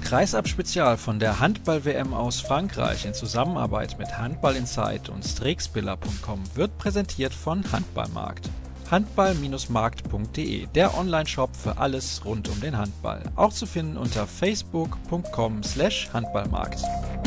Kreisab-Spezial von der Handball-WM aus Frankreich in Zusammenarbeit mit Handball Insight und Strixbiller.com wird präsentiert von Handballmarkt. Handball-markt.de, der Online-Shop für alles rund um den Handball. Auch zu finden unter facebook.com/Handballmarkt.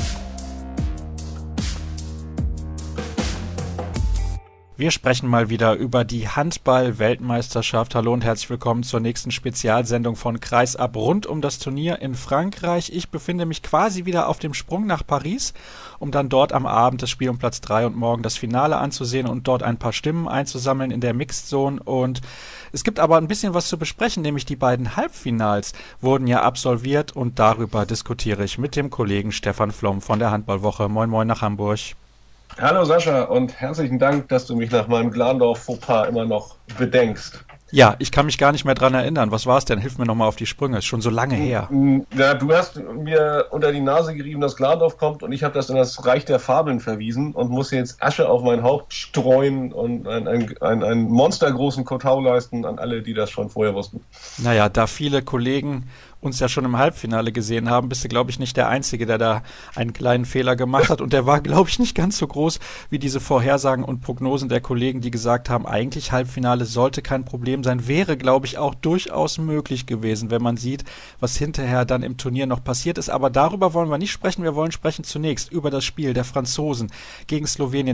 Wir sprechen mal wieder über die Handball-Weltmeisterschaft. Hallo und herzlich willkommen zur nächsten Spezialsendung von Kreisab rund um das Turnier in Frankreich. Ich befinde mich quasi wieder auf dem Sprung nach Paris, um dann dort am Abend das Spiel um Platz 3 und morgen das Finale anzusehen und dort ein paar Stimmen einzusammeln in der Mixed Zone. Und es gibt aber ein bisschen was zu besprechen, nämlich die beiden Halbfinals wurden ja absolviert und darüber diskutiere ich mit dem Kollegen Stefan Flom von der Handballwoche. Moin Moin nach Hamburg. Hallo Sascha und herzlichen Dank, dass du mich nach meinem Glandorf-Fauxpas immer noch bedenkst. Ja, ich kann mich gar nicht mehr dran erinnern. Was war es denn? Hilf mir nochmal auf die Sprünge. Ist schon so lange her. Ja, du hast mir unter die Nase gerieben, dass Glandorf kommt und ich habe das in das Reich der Fabeln verwiesen und muss jetzt Asche auf mein Haupt streuen und einen monstergroßen Kotau leisten an alle, die das schon vorher wussten. Naja, da viele Kollegen uns ja schon im Halbfinale gesehen haben, bist du, glaube ich, nicht der Einzige, der da einen kleinen Fehler gemacht hat. Und der war, glaube ich, nicht ganz so groß wie diese Vorhersagen und Prognosen der Kollegen, die gesagt haben, eigentlich Halbfinale sollte kein Problem sein. Wäre, glaube ich, auch durchaus möglich gewesen, wenn man sieht, was hinterher dann im Turnier noch passiert ist. Aber darüber wollen wir nicht sprechen. Wir wollen sprechen zunächst über das Spiel der Franzosen gegen Slowenien.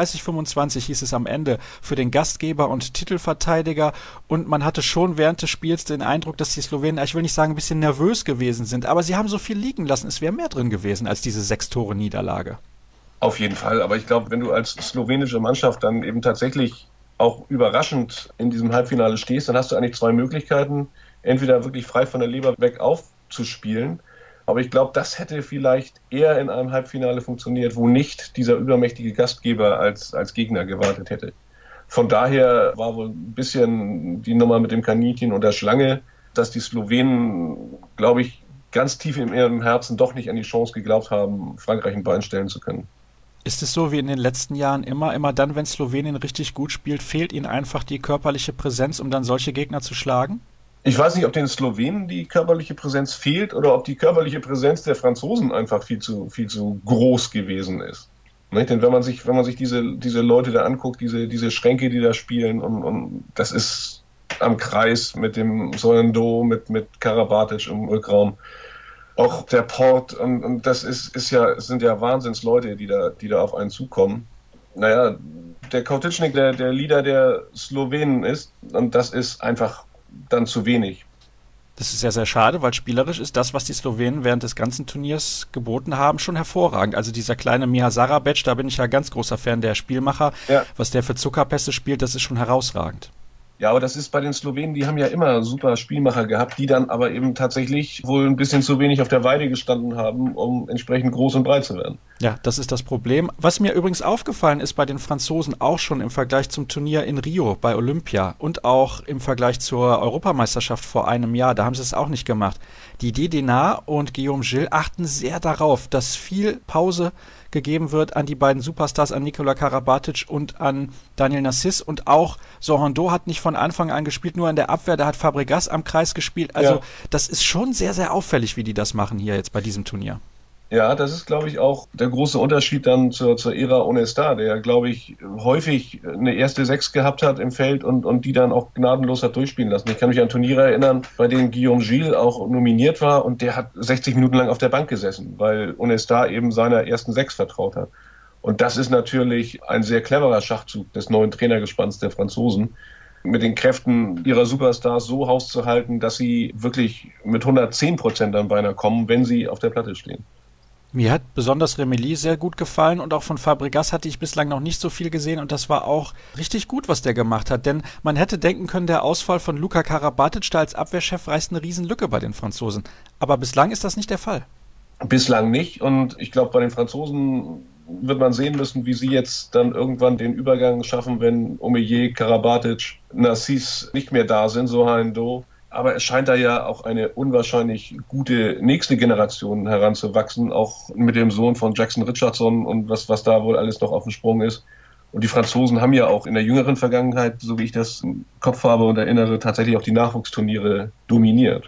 31:25 hieß es am Ende für den Gastgeber und Titelverteidiger. Und man hatte schon während des Spiels den Eindruck, dass die Slowenen, ich will nicht sagen, ein bisschen nervös gewesen sind, aber sie haben so viel liegen lassen. Es wäre mehr drin gewesen als diese 6-Tore-Niederlage. Auf jeden Fall, aber ich glaube, wenn du als slowenische Mannschaft dann eben tatsächlich auch überraschend in diesem Halbfinale stehst, dann hast du eigentlich zwei Möglichkeiten, entweder wirklich frei von der Leber weg aufzuspielen, aber ich glaube, das hätte vielleicht eher in einem Halbfinale funktioniert, wo nicht dieser übermächtige Gastgeber als Gegner gewartet hätte. Von daher war wohl ein bisschen die Nummer mit dem Kaninchen und der Schlange, dass die Slowenen, glaube ich, ganz tief in ihrem Herzen doch nicht an die Chance geglaubt haben, Frankreich ein Bein stellen zu können. Ist es so wie in den letzten Jahren immer dann, wenn Slowenien richtig gut spielt, fehlt ihnen einfach die körperliche Präsenz, um dann solche Gegner zu schlagen? Ich weiß nicht, ob den Slowenen die körperliche Präsenz fehlt oder ob die körperliche Präsenz der Franzosen einfach viel zu groß gewesen ist. Nicht? Denn wenn man sich diese Leute da anguckt, diese Schränke, die da spielen, und das ist am Kreis mit dem Soyando, mit Karabatic im Rückraum, auch der Port, und das sind ja Wahnsinnsleute, die da auf einen zukommen. Naja, der Kautitschnik, der Leader der Slowenen ist, und das ist einfach dann zu wenig. Das ist sehr, sehr schade, weil spielerisch ist das, was die Slowenen während des ganzen Turniers geboten haben, schon hervorragend. Also dieser kleine Miha Sarabec, da bin ich ja ganz großer Fan der Spielmacher. Ja. Was der für Zuckerpässe spielt, das ist schon herausragend. Ja, aber das ist bei den Slowenen, die haben ja immer super Spielmacher gehabt, die dann aber eben tatsächlich wohl ein bisschen zu wenig auf der Weide gestanden haben, um entsprechend groß und breit zu werden. Ja, das ist das Problem. Was mir übrigens aufgefallen ist bei den Franzosen auch schon im Vergleich zum Turnier in Rio bei Olympia und auch im Vergleich zur Europameisterschaft vor einem Jahr, da haben sie es auch nicht gemacht. Didier Denard und Guillaume Gilles achten sehr darauf, dass viel Pause gegeben wird an die beiden Superstars, an Nikola Karabatic und an Daniel Narcisse, und auch Soyando hat nicht von Anfang an gespielt, nur in der Abwehr, da hat Fabregas am Kreis gespielt, also ja. Das ist schon sehr, sehr auffällig, wie die das machen hier jetzt bei diesem Turnier. Ja, das ist, glaube ich, auch der große Unterschied dann zur Ära Onesta, der, glaube ich, häufig eine erste Sechs gehabt hat im Feld und die dann auch gnadenlos hat durchspielen lassen. Ich kann mich an Turniere erinnern, bei denen Guillaume Gilles auch nominiert war und der hat 60 Minuten lang auf der Bank gesessen, weil Onesta eben seiner ersten Sechs vertraut hat. Und das ist natürlich ein sehr cleverer Schachzug des neuen Trainergespanns der Franzosen, mit den Kräften ihrer Superstars so hauszuhalten, dass sie wirklich mit 110% dann beinahe kommen, wenn sie auf der Platte stehen. Mir hat besonders Remeli sehr gut gefallen und auch von Fabregas hatte ich bislang noch nicht so viel gesehen und das war auch richtig gut, was der gemacht hat, denn man hätte denken können, der Ausfall von Luka Karabatic da als Abwehrchef reißt eine Riesenlücke bei den Franzosen. Aber bislang ist das nicht der Fall. Bislang nicht, und ich glaube, bei den Franzosen wird man sehen müssen, wie sie jetzt dann irgendwann den Übergang schaffen, wenn Omeyer, Karabatic, Narcisse nicht mehr da sind, Soyando. Aber es scheint da ja auch eine unwahrscheinlich gute nächste Generation heranzuwachsen, auch mit dem Sohn von Jackson Richardson und was da wohl alles noch auf dem Sprung ist. Und die Franzosen haben ja auch in der jüngeren Vergangenheit, so wie ich das im Kopf habe und erinnere, tatsächlich auch die Nachwuchsturniere dominiert.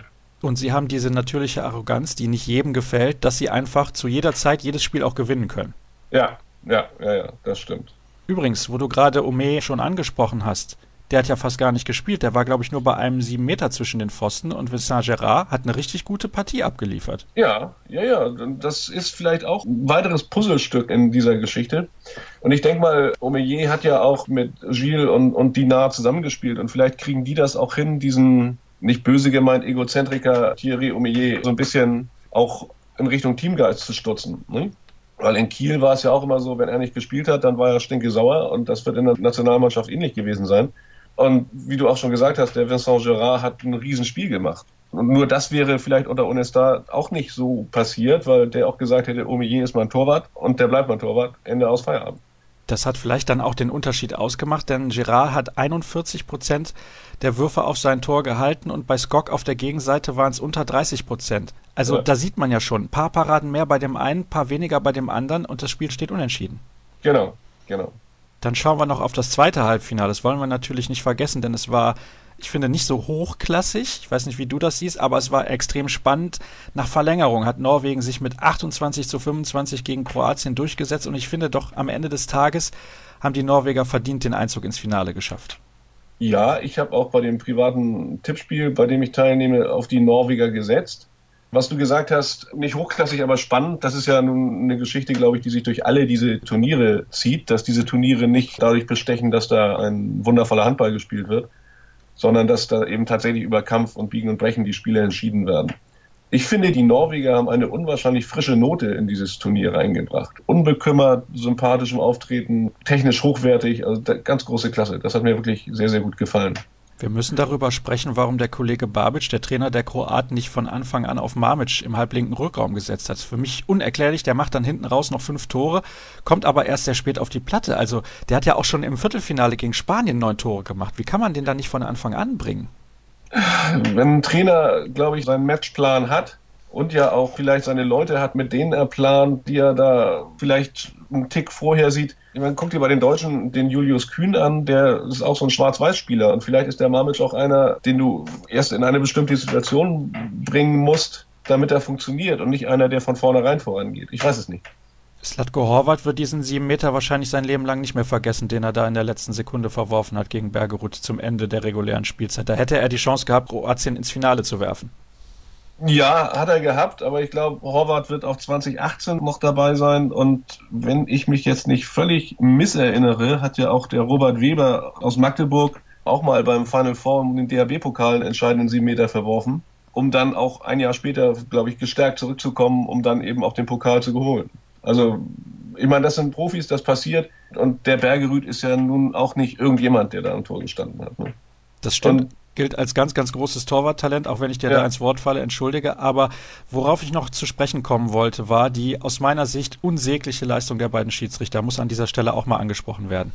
Und sie haben diese natürliche Arroganz, die nicht jedem gefällt, dass sie einfach zu jeder Zeit jedes Spiel auch gewinnen können. Ja, das stimmt. Übrigens, wo du gerade Homé schon angesprochen hast, der hat ja fast gar nicht gespielt. Der war, glaube ich, nur bei einem 7 Meter zwischen den Pfosten und Vincent Gérard hat eine richtig gute Partie abgeliefert. Ja. Das ist vielleicht auch ein weiteres Puzzlestück in dieser Geschichte. Und ich denke mal, Omeyer hat ja auch mit Gilles und Dinard zusammengespielt und vielleicht kriegen die das auch hin, diesen, nicht böse gemeint, Egozentriker Thierry Omeyer so ein bisschen auch in Richtung Teamgeist zu stutzen, ne? Weil in Kiel war es ja auch immer so, wenn er nicht gespielt hat, dann war er stinkesauer und das wird in der Nationalmannschaft ähnlich gewesen sein. Und wie du auch schon gesagt hast, der Vincent Gérard hat ein Riesenspiel gemacht. Und nur das wäre vielleicht unter Onesta auch nicht so passiert, weil der auch gesagt hätte, Omeyer ist mein Torwart und der bleibt mein Torwart, Ende aus Feierabend. Das hat vielleicht dann auch den Unterschied ausgemacht, denn Gérard hat 41% der Würfe auf sein Tor gehalten und bei Skok auf der Gegenseite waren es unter 30%. Also da sieht man ja schon, ein paar Paraden mehr bei dem einen, ein paar weniger bei dem anderen und das Spiel steht unentschieden. Genau. Dann schauen wir noch auf das zweite Halbfinale. Das wollen wir natürlich nicht vergessen, denn es war, ich finde, nicht so hochklassig. Ich weiß nicht, wie du das siehst, aber es war extrem spannend. Nach Verlängerung hat Norwegen sich mit 28:25 gegen Kroatien durchgesetzt und ich finde doch, am Ende des Tages haben die Norweger verdient den Einzug ins Finale geschafft. Ja, ich habe auch bei dem privaten Tippspiel, bei dem ich teilnehme, auf die Norweger gesetzt. Was du gesagt hast, nicht hochklassig, aber spannend, das ist ja nun eine Geschichte, glaube ich, die sich durch alle diese Turniere zieht, dass diese Turniere nicht dadurch bestechen, dass da ein wundervoller Handball gespielt wird, sondern dass da eben tatsächlich über Kampf und Biegen und Brechen die Spiele entschieden werden. Ich finde, die Norweger haben eine unwahrscheinlich frische Note in dieses Turnier reingebracht. Unbekümmert, sympathisch im Auftreten, technisch hochwertig, also ganz große Klasse. Das hat mir wirklich sehr, sehr gut gefallen. Wir müssen darüber sprechen, warum der Kollege Babic, der Trainer der Kroaten, nicht von Anfang an auf Mamic im halblinken Rückraum gesetzt hat. Für mich unerklärlich, der macht dann hinten raus noch 5 Tore, kommt aber erst sehr spät auf die Platte. Also der hat ja auch schon im Viertelfinale gegen Spanien 9 Tore gemacht. Wie kann man den dann nicht von Anfang an bringen? Wenn ein Trainer, glaube ich, seinen Matchplan hat und ja auch vielleicht seine Leute hat, mit denen er plant, die er da vielleicht einen Tick vorher sieht. Ich meine, guck dir bei den Deutschen den Julius Kühn an, der ist auch so ein Schwarz-Weiß-Spieler und vielleicht ist der Mamic auch einer, den du erst in eine bestimmte Situation bringen musst, damit er funktioniert und nicht einer, der von vornherein vorangeht. Ich weiß es nicht. Slatko Horvat wird diesen 7 Meter wahrscheinlich sein Leben lang nicht mehr vergessen, den er da in der letzten Sekunde verworfen hat gegen Bergerud zum Ende der regulären Spielzeit. Da hätte er die Chance gehabt, Kroatien ins Finale zu werfen. Ja, hat er gehabt, aber ich glaube, Horvath wird auch 2018 noch dabei sein und wenn ich mich jetzt nicht völlig misserinnere, hat ja auch der Robert Weber aus Magdeburg auch mal beim Final Four um den DHB-Pokal einen entscheidenden 7 Meter verworfen, um dann auch ein Jahr später, glaube ich, gestärkt zurückzukommen, um dann eben auch den Pokal zu holen. Also, ich meine, das sind Profis, das passiert und der Bergerud ist ja nun auch nicht irgendjemand, der da am Tor gestanden hat. Ne? Das stimmt. Gilt als ganz, ganz großes Torwarttalent, auch wenn ich dir da ins Wort falle, entschuldige. Aber worauf ich noch zu sprechen kommen wollte, war die aus meiner Sicht unsägliche Leistung der beiden Schiedsrichter. Muss an dieser Stelle auch mal angesprochen werden.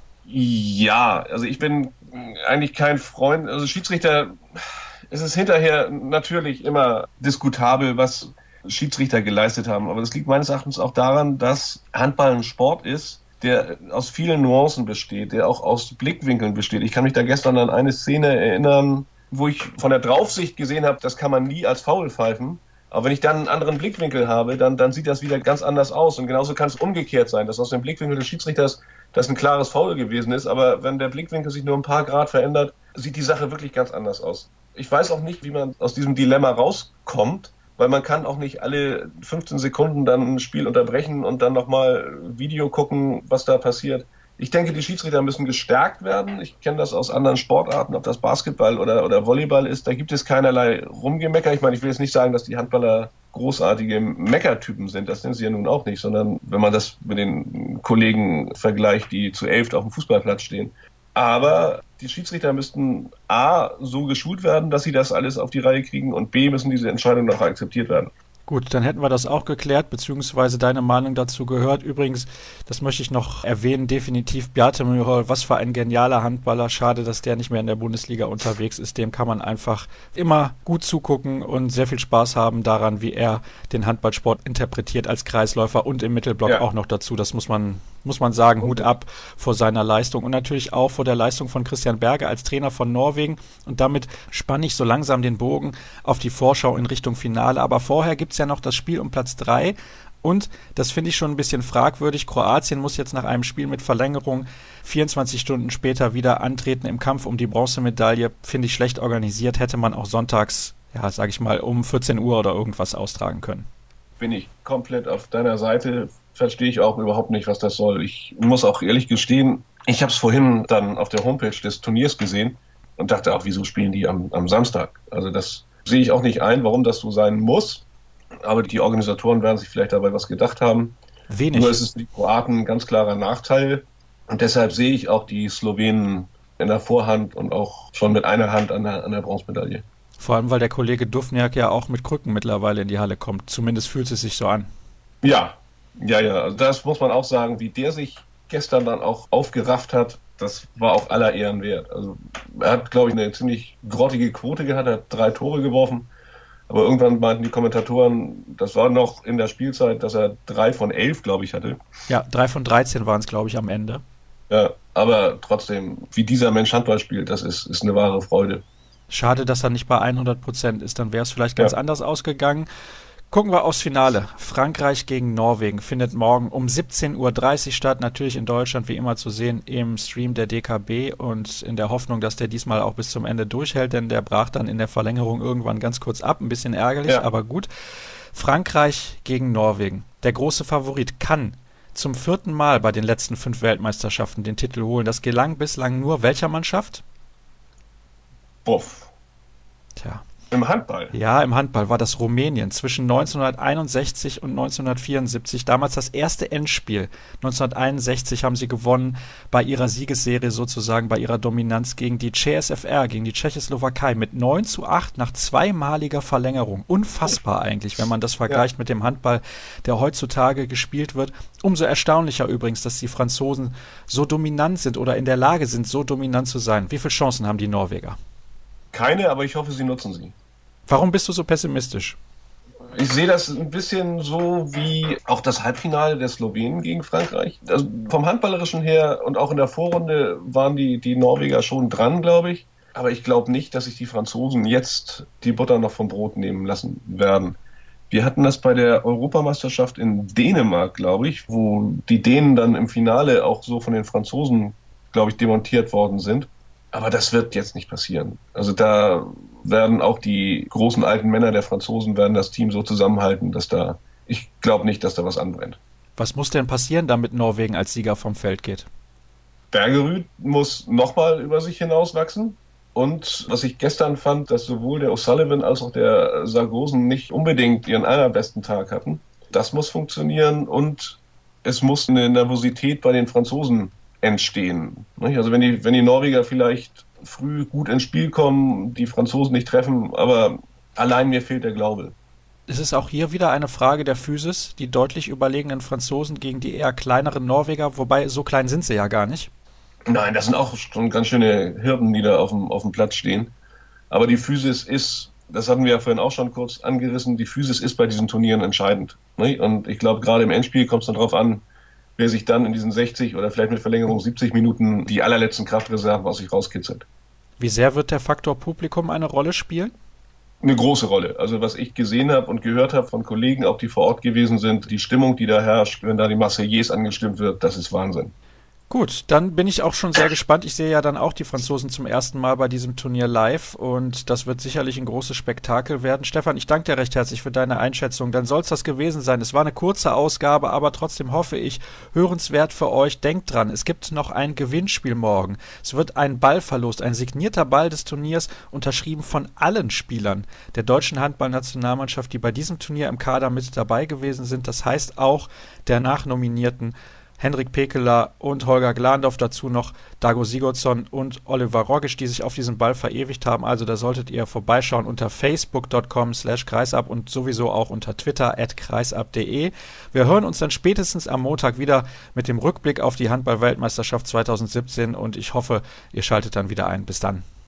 Ja, also ich bin eigentlich kein Freund. Also Schiedsrichter, es ist hinterher natürlich immer diskutabel, was Schiedsrichter geleistet haben. Aber das liegt meines Erachtens auch daran, dass Handball ein Sport ist, der aus vielen Nuancen besteht, der auch aus Blickwinkeln besteht. Ich kann mich da gestern an eine Szene erinnern, wo ich von der Draufsicht gesehen habe, das kann man nie als Foul pfeifen. Aber wenn ich dann einen anderen Blickwinkel habe, dann sieht das wieder ganz anders aus. Und genauso kann es umgekehrt sein, dass aus dem Blickwinkel des Schiedsrichters das ein klares Foul gewesen ist. Aber wenn der Blickwinkel sich nur ein paar Grad verändert, sieht die Sache wirklich ganz anders aus. Ich weiß auch nicht, wie man aus diesem Dilemma rauskommt, weil man kann auch nicht alle 15 Sekunden dann ein Spiel unterbrechen und dann nochmal Video gucken, was da passiert. Ich denke, die Schiedsrichter müssen gestärkt werden. Ich kenne das aus anderen Sportarten, ob das Basketball oder Volleyball ist. Da gibt es keinerlei Rumgemecker. Ich meine, ich will jetzt nicht sagen, dass die Handballer großartige Meckertypen sind. Das sind sie ja nun auch nicht, sondern wenn man das mit den Kollegen vergleicht, die zu 11 auf dem Fußballplatz stehen. Aber die Schiedsrichter müssten A, so geschult werden, dass sie das alles auf die Reihe kriegen und B, müssen diese Entscheidungen auch akzeptiert werden. Gut, dann hätten wir das auch geklärt, beziehungsweise deine Meinung dazu gehört. Übrigens, das möchte ich noch erwähnen, definitiv Bjarte Myhrol, was für ein genialer Handballer. Schade, dass der nicht mehr in der Bundesliga unterwegs ist. Dem kann man einfach immer gut zugucken und sehr viel Spaß haben daran, wie er den Handballsport interpretiert als Kreisläufer und im Mittelblock auch noch dazu. Das muss man muss man sagen, Hut ab vor seiner Leistung und natürlich auch vor der Leistung von Christian Berger als Trainer von Norwegen. Und damit spanne ich so langsam den Bogen auf die Vorschau in Richtung Finale. Aber vorher gibt's ja noch das Spiel um Platz 3. Und das finde ich schon ein bisschen fragwürdig. Kroatien muss jetzt nach einem Spiel mit Verlängerung 24 Stunden später wieder antreten im Kampf um die Bronzemedaille. Finde ich schlecht organisiert. Hätte man auch sonntags, ja, sage ich mal, um 14 Uhr oder irgendwas austragen können. Bin ich komplett auf deiner Seite. Verstehe ich auch überhaupt nicht, was das soll. Ich muss auch ehrlich gestehen, ich habe es vorhin dann auf der Homepage des Turniers gesehen und dachte auch, wieso spielen die am Samstag? Also das sehe ich auch nicht ein, warum das so sein muss. Aber die Organisatoren werden sich vielleicht dabei was gedacht haben. Wenig. Nur ist es für die Kroaten ein ganz klarer Nachteil. Und deshalb sehe ich auch die Slowenen in der Vorhand und auch schon mit einer Hand an der Bronzemedaille. Vor allem, weil der Kollege Duvnjak ja auch mit Krücken mittlerweile in die Halle kommt. Zumindest fühlt es sich so an. Ja. Also das muss man auch sagen, wie der sich gestern dann auch aufgerafft hat, das war auch aller Ehren wert. Also er hat, glaube ich, eine ziemlich grottige Quote gehabt, er hat 3 Tore geworfen. Aber irgendwann meinten die Kommentatoren, das war noch in der Spielzeit, dass er 3 von 11, glaube ich, hatte. Ja, 3 von 13 waren es, glaube ich, am Ende. Ja, aber trotzdem, wie dieser Mensch Handball spielt, das ist eine wahre Freude. Schade, dass er nicht bei 100% ist, dann wäre es vielleicht ganz anders ausgegangen. Gucken wir aufs Finale. Frankreich gegen Norwegen findet morgen um 17:30 Uhr statt. Natürlich in Deutschland wie immer zu sehen im Stream der DKB und in der Hoffnung, dass der diesmal auch bis zum Ende durchhält, denn der brach dann in der Verlängerung irgendwann ganz kurz ab. Ein bisschen ärgerlich, aber gut. Frankreich gegen Norwegen. Der große Favorit kann zum 4. Mal bei den letzten 5 Weltmeisterschaften den Titel holen. Das gelang bislang nur welcher Mannschaft? Buff. Tja. Im Handball? Ja, im Handball war das Rumänien zwischen 1961 und 1974. Damals das erste Endspiel. 1961 haben sie gewonnen bei ihrer Siegesserie sozusagen, bei ihrer Dominanz gegen die CSFR, gegen die Tschechoslowakei mit 9:8 nach zweimaliger Verlängerung. Unfassbar eigentlich, wenn man das vergleicht mit dem Handball, der heutzutage gespielt wird. Umso erstaunlicher übrigens, dass die Franzosen so dominant sind oder in der Lage sind, so dominant zu sein. Wie viele Chancen haben die Norweger? Keine, aber ich hoffe, sie nutzen sie. Warum bist du so pessimistisch? Ich sehe das ein bisschen so wie auch das Halbfinale der Slowenen gegen Frankreich. Also vom Handballerischen her und auch in der Vorrunde waren die Norweger schon dran, glaube ich. Aber ich glaube nicht, dass sich die Franzosen jetzt die Butter noch vom Brot nehmen lassen werden. Wir hatten das bei der Europameisterschaft in Dänemark, glaube ich, wo die Dänen dann im Finale auch so von den Franzosen, glaube ich, demontiert worden sind. Aber das wird jetzt nicht passieren. Also da werden auch die großen alten Männer der Franzosen werden das Team so zusammenhalten, ich glaube nicht, dass da was anbrennt. Was muss denn passieren, damit Norwegen als Sieger vom Feld geht? Bergerud muss nochmal über sich hinauswachsen. Und was ich gestern fand, dass sowohl der O'Sullivan als auch der Sargosen nicht unbedingt ihren allerbesten Tag hatten. Das muss funktionieren und es muss eine Nervosität bei den Franzosen entstehen. Also wenn die Norweger vielleicht früh gut ins Spiel kommen, die Franzosen nicht treffen, aber allein mir fehlt der Glaube. Es ist auch hier wieder eine Frage der Physis, die deutlich überlegenen Franzosen gegen die eher kleineren Norweger, wobei so klein sind sie ja gar nicht. Nein, das sind auch schon ganz schöne Hirten, die da auf dem Platz stehen. Aber die Physis ist, das hatten wir ja vorhin auch schon kurz angerissen, die Physis ist bei diesen Turnieren entscheidend. Und ich glaube, gerade im Endspiel kommt es dann darauf an, wer sich dann in diesen 60 oder vielleicht mit Verlängerung 70 Minuten die allerletzten Kraftreserven aus sich rauskitzelt. Wie sehr wird der Faktor Publikum eine Rolle spielen? Eine große Rolle. Also was ich gesehen habe und gehört habe von Kollegen, auch die vor Ort gewesen sind, die Stimmung, die da herrscht, wenn da die Marseillaise angestimmt wird, das ist Wahnsinn. Gut, dann bin ich auch schon sehr gespannt. Ich sehe ja dann auch die Franzosen zum ersten Mal bei diesem Turnier live und das wird sicherlich ein großes Spektakel werden. Stefan, ich danke dir recht herzlich für deine Einschätzung. Dann soll es das gewesen sein. Es war eine kurze Ausgabe, aber trotzdem hoffe ich, hörenswert für euch. Denkt dran, es gibt noch ein Gewinnspiel morgen. Es wird ein Ball verlost, ein signierter Ball des Turniers, unterschrieben von allen Spielern der deutschen Handballnationalmannschaft, die bei diesem Turnier im Kader mit dabei gewesen sind. Das heißt auch der Nachnominierten Henrik Pekeler und Holger Glandorf, dazu noch Dago Sigurdsson und Oliver Rogisch, die sich auf diesen Ball verewigt haben. Also da solltet ihr vorbeischauen unter facebook.com/kreisab und sowieso auch unter Twitter @kreisab.de. Wir hören uns dann spätestens am Montag wieder mit dem Rückblick auf die Handball-Weltmeisterschaft 2017 und ich hoffe, ihr schaltet dann wieder ein. Bis dann.